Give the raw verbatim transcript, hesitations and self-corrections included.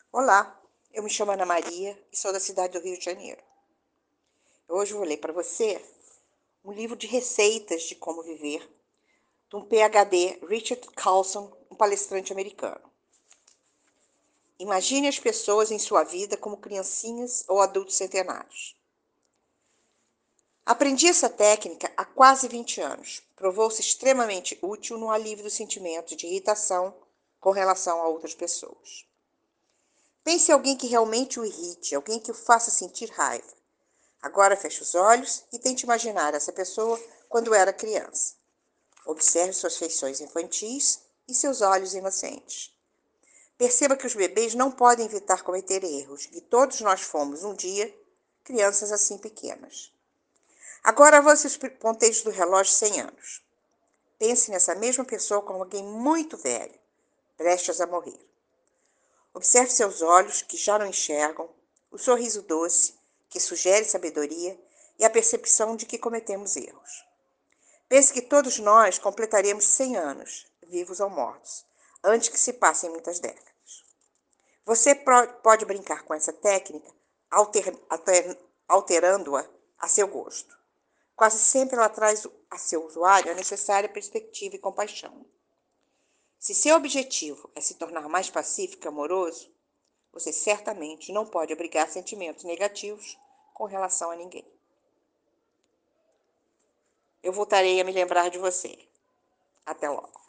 Olá, eu me chamo Ana Maria e sou da cidade do Rio de Janeiro. Hoje eu vou ler para você um livro de receitas de como viver, de um PhD, Richard Carlson, um palestrante americano. Imagine as pessoas em sua vida como criancinhas ou adultos centenários. Aprendi essa técnica há quase vinte anos. Provou-se extremamente útil no alívio do sentimento de irritação com relação a outras pessoas. Pense em alguém que realmente o irrite, alguém que o faça sentir raiva. Agora feche os olhos e tente imaginar essa pessoa quando era criança. Observe suas feições infantis e seus olhos inocentes. Perceba que os bebês não podem evitar cometer erros, e todos nós fomos, um dia, crianças assim pequenas. Agora avance os ponteiros do relógio cem anos. Pense nessa mesma pessoa como alguém muito velho, prestes a morrer. Observe seus olhos, que já não enxergam, o sorriso doce, que sugere sabedoria, e a percepção de que cometemos erros. Pense que todos nós completaremos cem anos, vivos ou mortos, antes que se passem muitas décadas. Você pode brincar com essa técnica, alter, alter, alterando-a a seu gosto. Quase sempre ela traz a seu usuário a necessária perspectiva e compaixão. Se seu objetivo é se tornar mais pacífico e amoroso, você certamente não pode abrigar sentimentos negativos com relação a ninguém. Eu voltarei a me lembrar de você. Até logo.